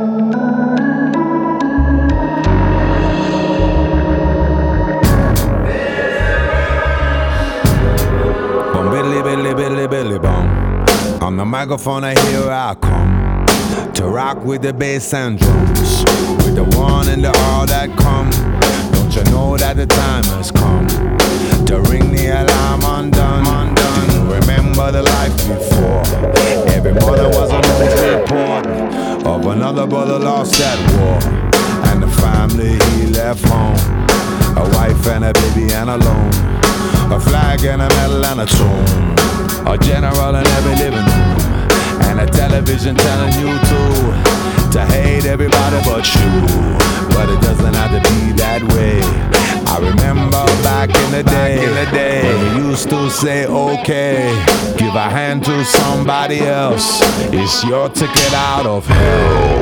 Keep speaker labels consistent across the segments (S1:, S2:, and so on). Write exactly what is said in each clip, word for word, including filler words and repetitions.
S1: Boom, billy, billy, billy, billy, boom. On the microphone, I hear I come to rock with the bass and drums, with the one and the all that come. Don't you know that the time has come to ring the alarm undone, undone. Remember the life before. Every mother was a news report of another brother lost at war, and the family he left home, a wife and a baby and alone, a flag and a medal and a tune, a general in every living room, and a television telling you to to hate everybody but you. But it doesn't have to be that way. I remember back in the day, in the day when we used to say, okay, give a hand to somebody else. It's your ticket out of hell.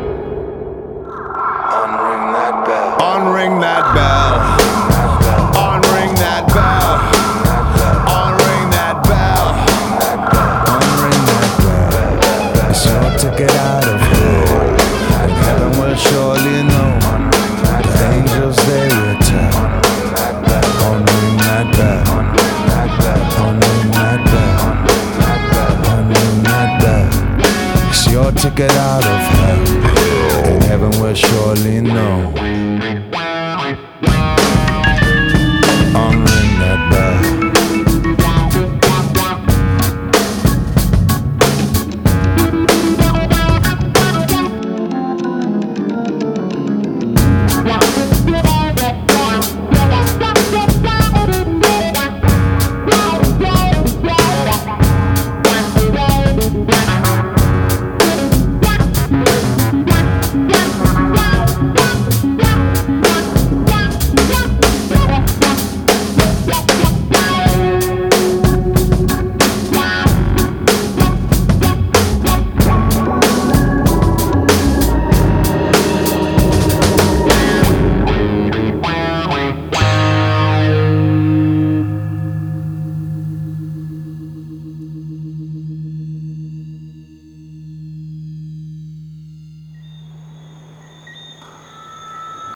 S1: Unring that bell. Unring that bell. Unring that bell. Unring that bell. Unring that bell. It's your ticket out of hell. And heaven will surely know. The angels they will tell. Unring that bell. Unring that bell. Unring that bell. It's your ticket out of hell. And heaven will surely know.